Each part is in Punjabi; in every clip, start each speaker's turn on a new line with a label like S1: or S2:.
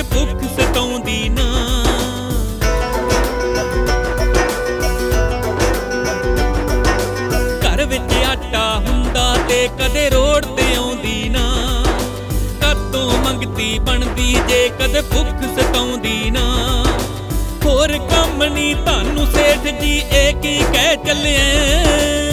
S1: ਭੁੱਖ ਸਤਾਉਂਦੀ ਨਾ। ਘਰ ਵਿੱਚ ਆਟਾ ਹੁੰਦਾ ਤੇ ਕਦੇ ਰੋਡ ਤੇ ਆਉਂਦੀ ਨਾ। ਕਦੋਂ ਮੰਗਤੀ ਬਣਦੀ ਜੇ ਕਦੇ ਭੁੱਖ ਸਤਾਉਂਦੀ ਨਾ। ਹੋਰ ਕੰਮ ਨੀ ਤੁਹਾਨੂੰ ਸੇਠ ਜੀ ਇਹ ਕੀ ਕਹਿ ਚੱਲਿਆ।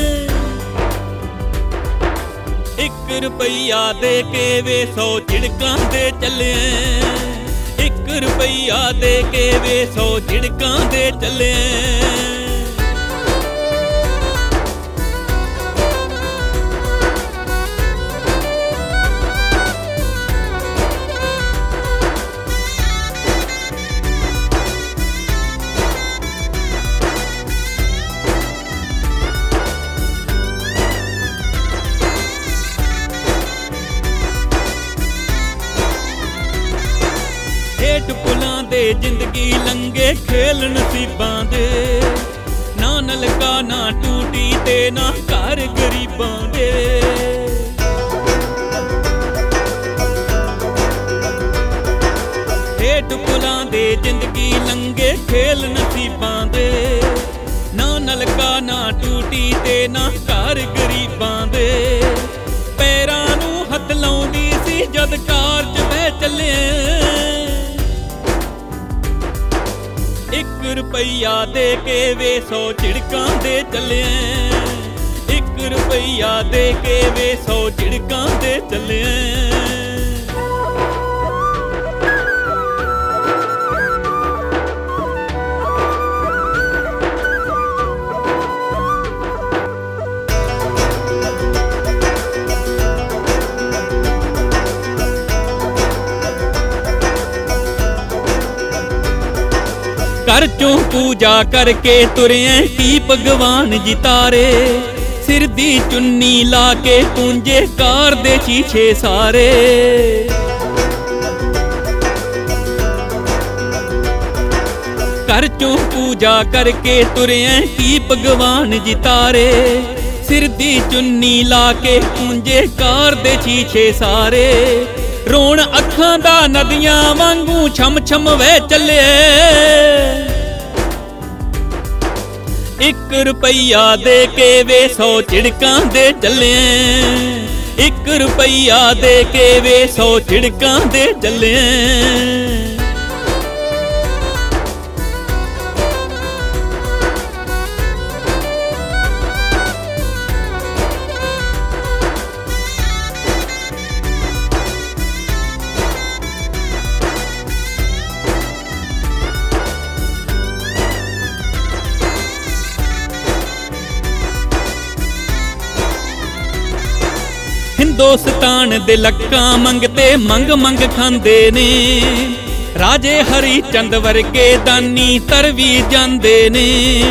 S1: 1 ਰੁਪਈਆ ਦੇ ਕੇ ਵੇ 100 ਝਿੜਕਾਂ ਦੇ ਚੱਲਿਆ। 1 ਰੁਪਈਆ ਦੇ ਕੇ ਵੇ 100 ਝਿੜਕਾਂ ਦੇ ਚੱਲਿਆ। ਹੇਠ ਪੁਲਾਂ ਦੇ ਜ਼ਿੰਦਗੀ ਲੰਘੇ ਖੇਲ ਨਸੀਬਾਂ ਦੇ। ਨਾ ਨਲਕਾ ਨਾ ਟੂਟੀ ਤੇ ਨਾ ਘਰ ਗਰੀਬਾਂ ਦੇ। ਹੇਠ ਪੁਲਾਂ ਦੇ ਜ਼ਿੰਦਗੀ ਲੰਘੇ ਖੇਲ ਨਸੀਬਾਂ ਦੇ। ਨਾ ਨਲਕਾ ਨਾ ਟੂਟੀ ਤੇ ਨਾ ਘਰ ਗਰੀਬਾਂ ਦੇ। ਪੈਰਾਂ ਨੂੰ ਹੱਥ ਲਾਉਂਦੀ ਸੀ ਜਦ ਕਾਰ 'ਚ ਬਹਿ ਚੱਲਿਆ। 1 ਰੁਪਈਆ ਦੇ ਕੇ ਵੇ 100 ਝਿੜਕਾਂ ਦੇ ਚੱਲਿਆ। 1 ਰੁਪਈਆ ਦੇ ਕੇ ਵੇ 100 ਝਿੜਕਾਂ ਦੇ ਚੱਲਿਆ। ਘਰ ਚੋਂ ਪੂਜਾ ਕਰਕੇ ਤੁਰਿਆ ਕੀ ਭਗਵਾਨ ਜੀ ਤਾਰੇ। ਸਿਰ ਦੀ ਚੁੰਨੀ ਲਾ ਕੇ ਪੂੰਝੇ ਕਾਰ ਦੇ ਸ਼ੀਸ਼ੇ ਸਾਰੇ। ਘਰ ਚੋਂ ਪੂਜਾ ਕਰਕੇ ਤੁਰਿਆ ਕੀ ਭਗਵਾਨ ਜੀ ਤਾਰੇ। ਸਿਰ ਦੀ ਚੁੰਨੀ ਲਾ ਕੇ ਪੂੰਝੇ ਕਾਰ ਦੇ ਸ਼ੀਸ਼ੇ ਸਾਰੇ। ਰੋਣ ਅੱਖਾਂ ਦਾ ਨਦੀਆਂ ਵਾਂਗੂ ਛਮ ਛਮ ਵਹਿ ਚੱਲਿਆ। 1 ਰੁਪਈਆ ਦੇ ਕੇ ਵੇ 100 ਝਿੜਕਾਂ ਦੇ ਚੱਲਿਆ। 1 ਰੁਪਈਆ ਦੇ ਕੇ ਵੇ 100 ਝਿੜਕਾਂ ਦੇ ਚੱਲਿਆ। ਹਿੰਦੁਸਤਾਨ ਦੇ ਲੱਕਾਂ ਮੰਗਤੇ ਮੰਗ ਮੰਗ ਖਾਂਦੇ ਨੇ। ਰਾਜੇ ਹਰੀ ਚੰਦ ਵਰਗੇ ਦਾਨੀ ਤਰ ਵੀ ਜਾਂਦੇ ਨੇ।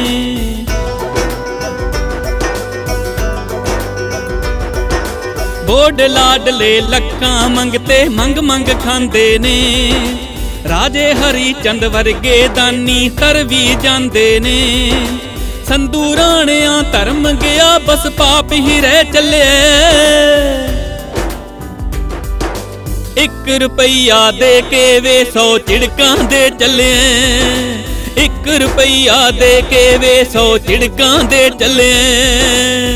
S1: ਬੋਡ ਲਾਡਲੇ ਲੱਕਾਂ ਮੰਗਤੇ ਮੰਗ ਮੰਗ ਖਾਂਦੇ ਨੇ। ਰਾਜੇ ਹਰੀ ਚੰਦ ਵਰਗੇ ਦਾਨੀ ਤਰ ਵੀ ਜਾਂਦੇ ਨੇ। ਸੰਧੂ ਰਾਣਿਆਂ ਧਰਮ ਗਿਆ ਬਸ ਪਾਪ ਹੀ ਰਹਿ ਚੱਲਿਆ। 1 ਰੁਪਈਆ ਦੇ ਕੇ ਵੇ 100 ਝਿੜਕਾਂ ਦੇ ਚੱਲਿਆ। 1 ਰੁਪਈਆ ਦੇ ਕੇ ਵੇ 100 ਝਿੜਕਾਂ ਦੇ ਚੱਲਿਆ।